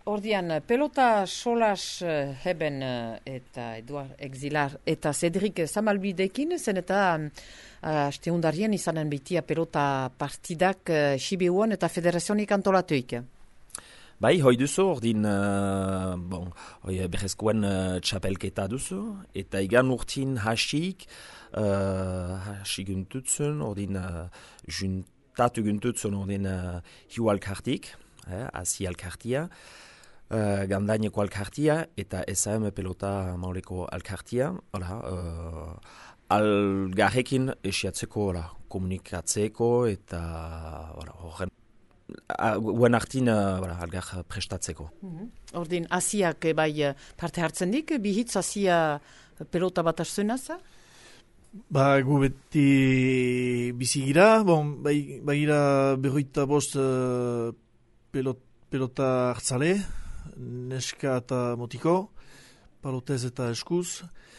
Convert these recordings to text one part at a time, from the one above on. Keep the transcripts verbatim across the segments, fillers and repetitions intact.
Ordian, pelota solas uh, heben uh, eta Eduard Exilar eta Cedric Zamalbidekin, zen eta uh, asteundarien izanen bitia pelota partidak uh, Sibiuan eta federazionik antolatuik. Bai, hoi duzu, ordin, uh, bon, hoi berrezkoen uh, txapelketa duzu, eta igan urtin hasik, uh, hasik guntutzen, ordin, uh, juntatu guntutzen, ordin, uh, hiu alkartik, eh, hazi alkartia, uh, gandaineko alkartia, eta S A M pelota mauleko alkartia, hola, uh, algarrekin esiatzeko, hola, komunikatzeko, eta, hola, horren, Guen hartin uh, voilà, algar prestatzeko. Mm-hmm. Ordin, asiak bai parte hartzen dik, bihitz asia pelota bat asunaz? Ba, gu beti bizigira, bon, bai, bagira berroita bost uh, pelot, pelota hartzale, neska eta motiko, palotez eta eskuz.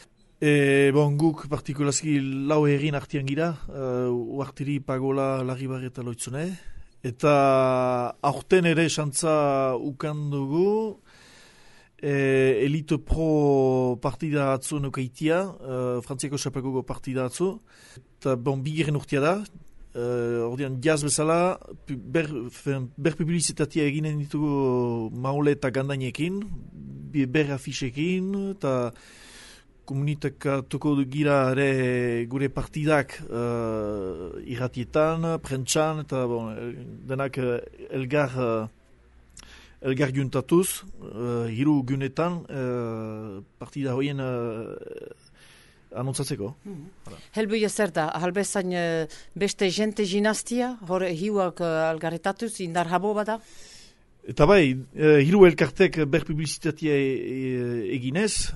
E, bon, guk partikulazki lau herrin artian gira, uh, uartiri pagola larribar eta loitzune, eta aurten ere xantza ukan dugu, e, Elite Pro partida atzu nukaitia, e, Frantziako xapakoko partida atzu, eta bon, bigeren urtia da, e, ordean jaz bezala, ber, ber publizitatea eginen ditugu maule eta gandainekin, ber afixekin, eta komunikatuko gira ere gure partidak uh, irratietan, prentsan, eta bon, denak uh, elgar, uh, elgar guntatuz, uh, hiru gunetan, uh, partida hoien uh, anontzatzeko. Mm-hmm. Helbuia zer da, halbezan uh, beste jente ginastia, hor hiuak uh, algarretatuz, indar habo bada? Eta bai, uh, hiru elkartek berpublizitatea e, eginez,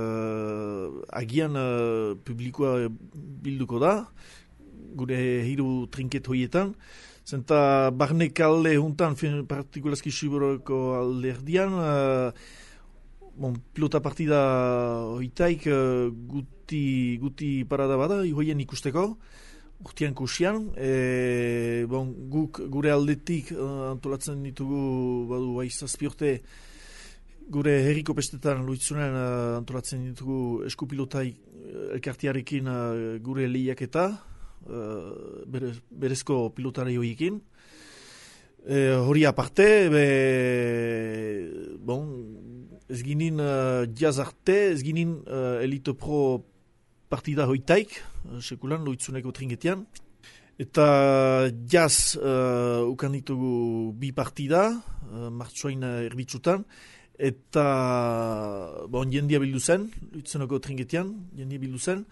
uh, agian uh, publikoa bilduko da, gure hiru trinket hoietan, zenta barnek alde juntan, partikulazki Sibiurako alde erdian, uh, bon, pilota partida hoitaik uh, guti, guti parada bada, hoien ikusteko, urtean kusian, e, bon, guk gure aldetik uh, antolatzen ditugu badu bai zazpi urte gure herriko pestetan luitzunen uh, antolatzen ditugu eskupilotai elkartiarekin uh, gure lehiaketa, uh, bere, berezko pilotari hoiekin. E, hori aparte, be, bon, ez ginin uh, jaz arte, ez ginin uh, Elite Pro partida hoitaik, sekulan, loitzuneko trinketean. Eta jaz uh, ukan ditugu bi partida, uh, martxoain erbitzutan, eta bon, jendia bildu zen, loitzuneko trinketean, jendia bildu zen.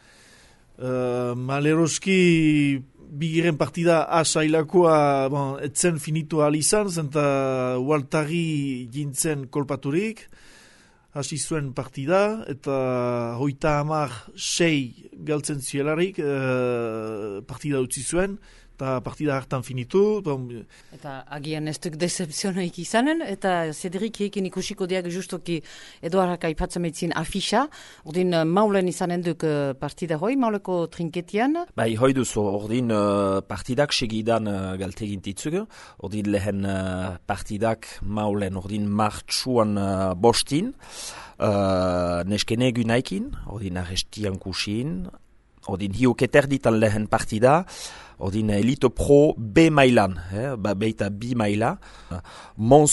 Uh, maleroski bigiren partida asailakoa bon, etzen finitu alizan, zenta ualtari jintzen kolpaturik, hasi zuen partida, eta hoita hamar sei galtzen zielarik e, partida utzi zuen, eta partida hartan finitu. Bon, eta agian ez duk decepzionaik izanen, eta Cedric ekin ikusiko diak justoki Eduardak aipatzen metzin afixa, ordin maulen izanen duk partida hoi, mauleko trinketian. Bai, hoi duzu, ordin uh, partidak segidan uh, galtegin ditzugu, ordin lehen uh, partidak maulen, ordin martxuan uh, bostin, uh, neskene egunaikin, ordin arrestian kusin, ordin hiuketer ditan lehen partida, ordin Elite Pro B mailan, eh, ba, beita bi maila, Mons,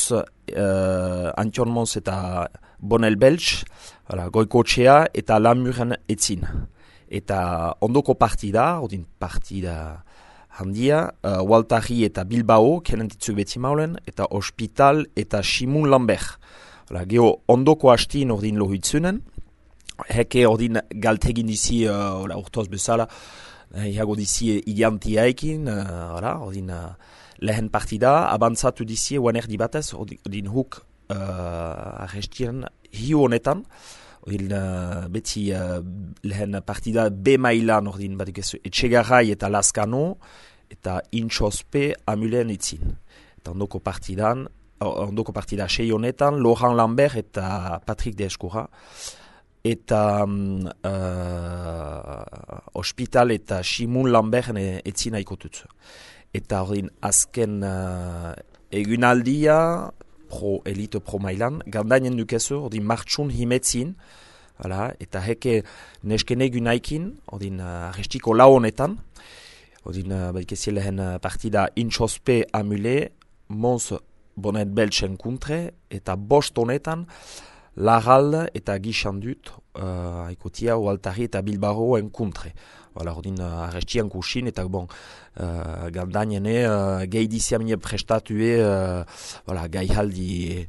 uh, Antion Mons eta Bonel Belch, voilà, goikotxea eta Lamuren etzin. Eta ondoko partida, ordin partida handia, uh, Waltari eta Bilbao, kenen ditzu beti maulen, eta Hospital eta Simun Lambert. Voilà, geho ondoko hastin ordin lohitzunen, heke ordin galtegin dizi, uh, urtoz bezala, Iago dizie igantiaekin, uh, ordin uh, lehen partida, abantzatu dizie uan erdi batez, ordin huk uh, arrestien hiu honetan, ordin uh, beti uh, lehen partida B mailan, ordin batik ez etxegarrai eta Laskano, eta intxospe amulen itzin. Eta ondoko partidan, ondoko partida sei honetan, Laurent Lambert eta Patrick Descoura, eta um, uh, Hospital eta Simun Lambert etzina ikotutzu. Eta ordin azken uh, egunaldia pro elite pro mailan, gandainen dukezu, ordin martxun himetzin, hala, eta heke neskenegu naikin, ordin uh, arrestiko lau honetan, ordin uh, badikezie lehen partida intxospe amule, Mons Bonet Beltsen kuntre, eta bost honetan, Laralde eta Gixandut, uh, aikotia, Oaltari eta Bilbao enkuntre. Voilà, ordin uh, arrestian kusin, eta bon, uh, gandainene uh, gehidiziamine prestatue, uh, voilà, gaihaldi,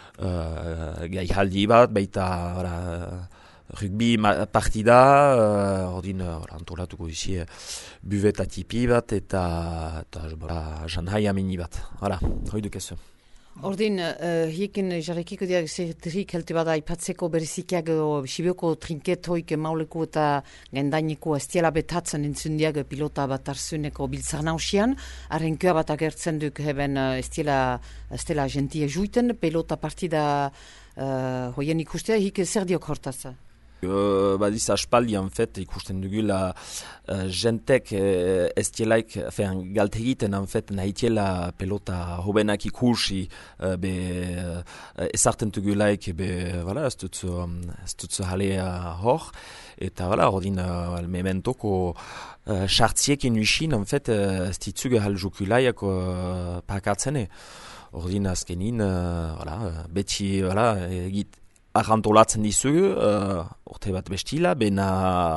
uh, gaihaldi bat, baita, voilà, rugby partida, uh, ordin, uh, antolatuko izi, buveta tipi bat, eta, eta voilà, janhai amini bat. Voilà, hoi dukezu. Ordin, uh, hiekin jarrekiko diak zertrik helte bada ipatzeko berezikiak Sibioko trinket hoik mauleko eta gendaineko estiela betatzen entzun diak pilota bat arzuneko biltzar nausian, arrenkoa bat agertzen duk heben uh, estiela, estiela gentia juiten, pelota partida uh, hoien ikustea, hik zer diok hortaz? Uh, badiz aspaldi, en fait, ikusten dugula uh, jentek uh, estielaik, fean, galtegiten, en fait, nahitiela pelota hobenak ikusi, uh, be uh, ezarten dugulaik, be, voilà, ez dut um, jalea hor, eta, voilà, ordin, uh, mementoko sartziekin uh, usin, en fait, uh, ez ditzuge haljukulaiak uh, pakatzene. Ordin, azkenin, uh, voilà, beti, voilà, egit, arrantolatzen dizugu, uh, urte bat bestila, bena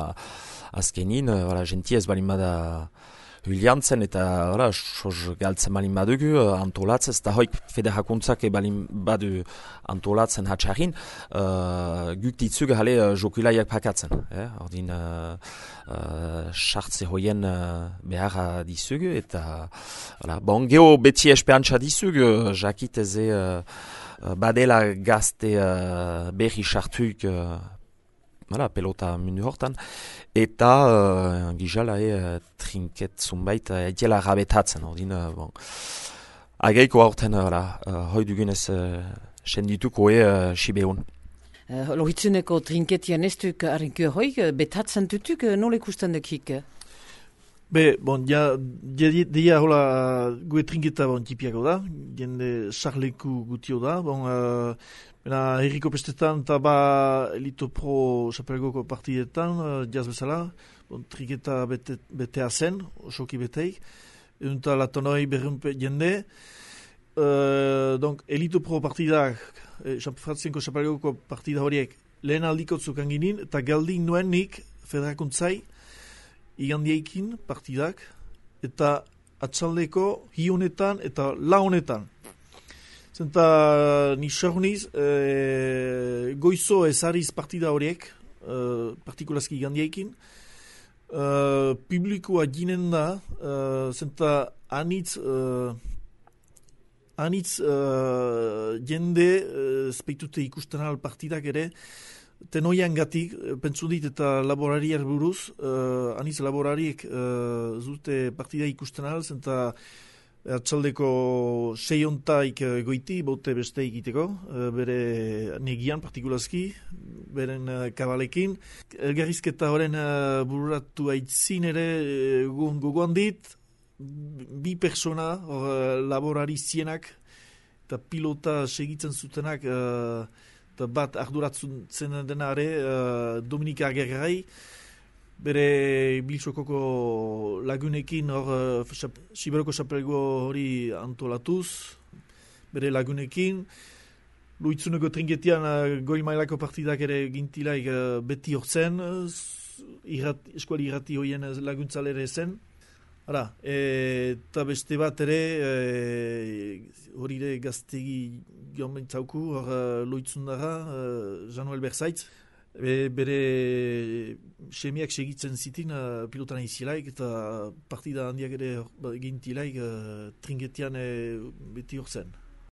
azkenin, uh, voilà, gentia ez balin bada huliantzen, eta voilà, soz galtzen balin badugu, uh, antolatzen, eta hoik federakuntzak balin badu antolatzen hatxarrin, uh, guk ditzugu jale uh, jokulaiak pakatzen. Eh? Ordin, sartze uh, uh, hoien uh, beharra dizugu, eta voilà, bon, geho beti esperantza dizugu, jakiteze uh, badela gazte uh, berri sartuik uh, voilà, pelota mundu hortan, eta uh, gizala e, trinket zunbait uh, etiela rabetatzen, ordin, uh, bon. Ageiko horten, uh, voilà, uh, hoi dugunez uh, sendituko e uh, Sibeun. Uh, Lohitzuneko trinketian ez duk arrenko hoi, betatzen dutuk, nola ikusten dukik? Be, bon, ja, dia hola gue trinketa bon tipiako da, jende sarleku gutio da, bon, uh, bena herriko pestetan eta ba elito pro sapelgoko partidetan, uh, jaz bezala, bon, trinketa bete, betea zen, osoki beteik, eta latonoi berrumpe jende, uh, donc elito pro partidak, eh, fratzenko sapelgoko partida horiek, lehen aldikotzuk anginin, eta galdin nuen nik federakuntzai, igandiekin partidak, eta atzaldeko hionetan eta launetan. Zenta ni soruniz, e, goizo ezariz partida horiek, e, partikulazki igandiekin, e, publikoa ginen da, e, zenta anitz, e, anitz e, jende e, speitute ikusten al partidak ere, tenoian gatik, pentsu dit eta laborariak buruz, uh, aniz laborariek uh, zute partida ikusten ahal, zenta atzaldeko sei ontaik uh, goiti, bote beste egiteko, uh, bere negian partikulazki, beren uh, kabalekin. Elgarrizketa horren uh, bururatu aitzin ere uh, gogoan dit, bi persona, uh, laborari zienak, eta pilota segitzen zutenak, uh, bat arduratzen denare uh, Dominika Agerrai, bere biltzokoko lagunekin hor uh, Siberoko Sapelgo hori antolatuz, bere lagunekin, luitzuneko trinketian uh, goi mailako partidak ere gintilaik uh, beti hortzen, uh, irat, eskuali irrati hoien laguntzalere zen. Hala, eta beste bat ere, e, hori ere gaztegi joan bentzauku, hor uh, loitzundara, uh, Januel Berzaitz, e, bere semiak segitzen zitin uh, pilotan izilaik, eta partida handiak ere gintilaik uh, trinketian e, beti hor zen.